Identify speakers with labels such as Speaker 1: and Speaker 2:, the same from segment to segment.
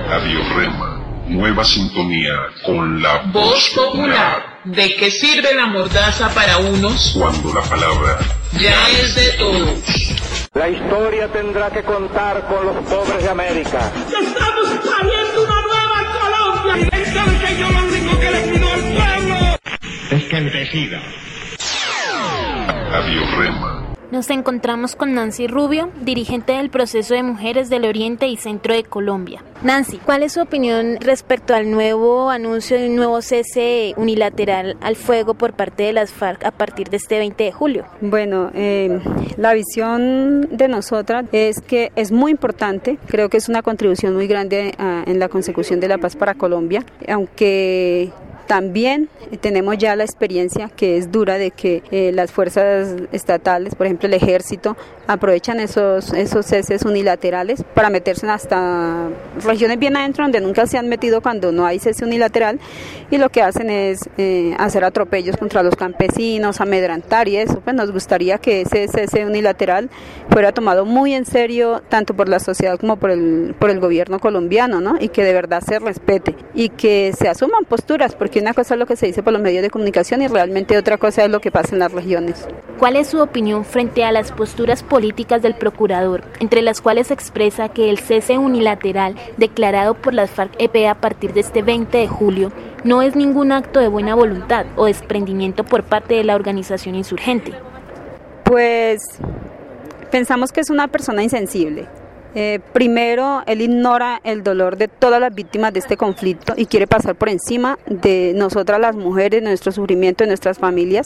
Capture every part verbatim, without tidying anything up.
Speaker 1: Radio Rema, nueva sintonía con la
Speaker 2: voz popular. ¿De qué sirve la mordaza para unos
Speaker 1: cuando la palabra
Speaker 2: ya es de todos?
Speaker 3: La historia tendrá que contar con los pobres de América.
Speaker 4: ¡Estamos pariendo una nueva Colombia! Y dentro de que yo lo único que le pido al pueblo
Speaker 5: es que decida.
Speaker 1: Radio Rema.
Speaker 6: Nos encontramos con Nancy Rubio, dirigente del Proceso de Mujeres del Oriente y Centro de Colombia. Nancy, ¿cuál es su opinión respecto al nuevo anuncio de un nuevo cese unilateral al fuego por parte de las FARC a partir de este veinte de julio?
Speaker 7: Bueno, eh, la visión de nosotras es que es muy importante, creo que es una contribución muy grande uh, en la consecución de la paz para Colombia, aunque también tenemos ya la experiencia que es dura de que eh, las fuerzas estatales, por ejemplo el ejército, aprovechan esos, esos ceses unilaterales para meterse hasta regiones bien adentro donde nunca se han metido cuando no hay cese unilateral, y lo que hacen es eh, hacer atropellos contra los campesinos, amedrentar y eso. Pues nos gustaría que ese cese unilateral fuera tomado muy en serio tanto por la sociedad como por el, por el gobierno colombiano, ¿no? Y que de verdad se respete y que se asuman posturas, porque una cosa es lo que se dice por los medios de comunicación y realmente otra cosa es lo que pasa en las regiones.
Speaker 6: ¿Cuál es su opinión frente a las posturas políticas del procurador, entre las cuales expresa que el cese unilateral declarado por las FARC-E P a partir de este veinte de julio no es ningún acto de buena voluntad o desprendimiento por parte de la organización insurgente?
Speaker 7: Pues pensamos que es una persona insensible. Eh, primero, él ignora el dolor de todas las víctimas de este conflicto y quiere pasar por encima de nosotras las mujeres, de nuestro sufrimiento, de nuestras familias,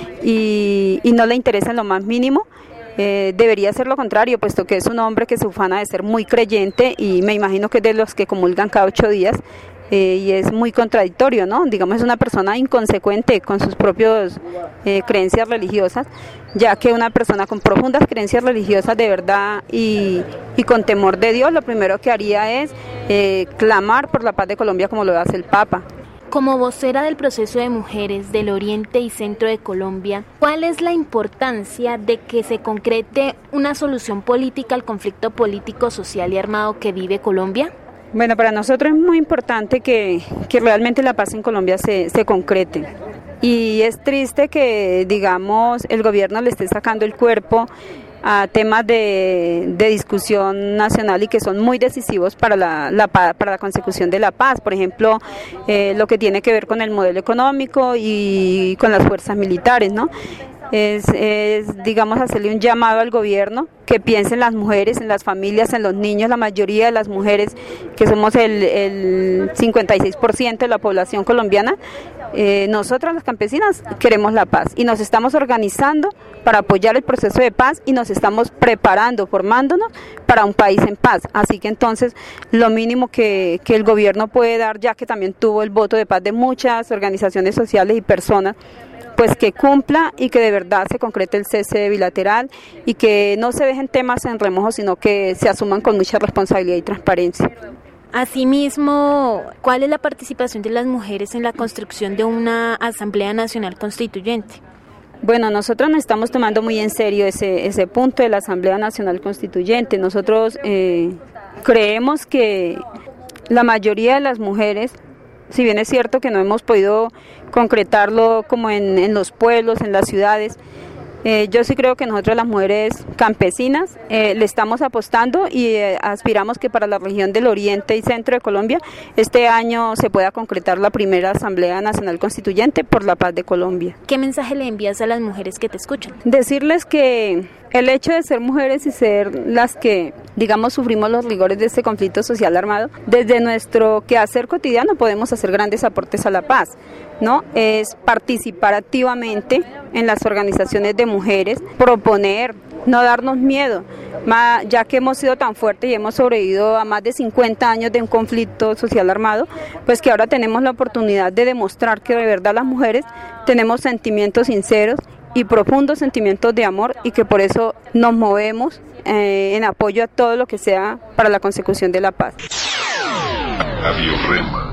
Speaker 7: y, y no le interesa en lo más mínimo. Eh, debería ser lo contrario, puesto que es un hombre que se ufana de ser muy creyente y me imagino que es de los que comulgan cada ocho días. Eh, y es muy contradictorio, ¿no? Digamos, es una persona inconsecuente con sus propias eh, creencias religiosas, ya que una persona con profundas creencias religiosas de verdad y, y con temor de Dios, lo primero que haría es eh, clamar por la paz de Colombia como lo hace el Papa.
Speaker 6: Como vocera del Proceso de Mujeres del Oriente y Centro de Colombia, ¿cuál es la importancia de que se concrete una solución política al conflicto político, social y armado que vive Colombia?
Speaker 7: Bueno, para nosotros es muy importante que, que realmente la paz en Colombia se, se concrete. Y es triste que, digamos, el gobierno le esté sacando el cuerpo a temas de, de discusión nacional y que son muy decisivos para la, la, para la consecución de la paz. Por ejemplo, eh, lo que tiene que ver con el modelo económico y con las fuerzas militares, ¿no? Es, es, digamos, hacerle un llamado al gobierno que piense en las mujeres, en las familias, en los niños. La mayoría de las mujeres, que somos el, el cincuenta y seis por ciento de la población colombiana, eh, nosotras las campesinas queremos la paz y nos estamos organizando para apoyar el proceso de paz y nos estamos preparando, formándonos para un país en paz. Así que entonces lo mínimo que, que el gobierno puede dar, ya que también tuvo el voto de paz de muchas organizaciones sociales y personas, pues que cumpla y que de verdad se concrete el cese bilateral y que no se dejen temas en remojo, sino que se asuman con mucha responsabilidad y transparencia.
Speaker 6: Asimismo, ¿cuál es la participación de las mujeres en la construcción de una Asamblea Nacional Constituyente?
Speaker 7: Bueno, nosotros nos estamos tomando muy en serio ese, ese punto de la Asamblea Nacional Constituyente. Nosotros eh, creemos que la mayoría de las mujeres, si bien es cierto que no hemos podido concretarlo como en, en los pueblos, en las ciudades, eh, yo sí creo que nosotros las mujeres campesinas eh, le estamos apostando y eh, aspiramos que para la región del Oriente y Centro de Colombia este año se pueda concretar la primera Asamblea Nacional Constituyente por la paz de Colombia.
Speaker 6: ¿Qué mensaje le envías a las mujeres que te escuchan?
Speaker 7: Decirles que el hecho de ser mujeres y ser las que, digamos, sufrimos los rigores de este conflicto social armado, desde nuestro quehacer cotidiano podemos hacer grandes aportes a la paz, ¿no? Es participar activamente en las organizaciones de mujeres, proponer, no darnos miedo, ya que hemos sido tan fuertes y hemos sobrevivido a más de cincuenta años de un conflicto social armado, pues que ahora tenemos la oportunidad de demostrar que de verdad las mujeres tenemos sentimientos sinceros y profundos sentimientos de amor y que por eso nos movemos eh, en apoyo a todo lo que sea para la consecución de la paz.
Speaker 1: Radio Rema.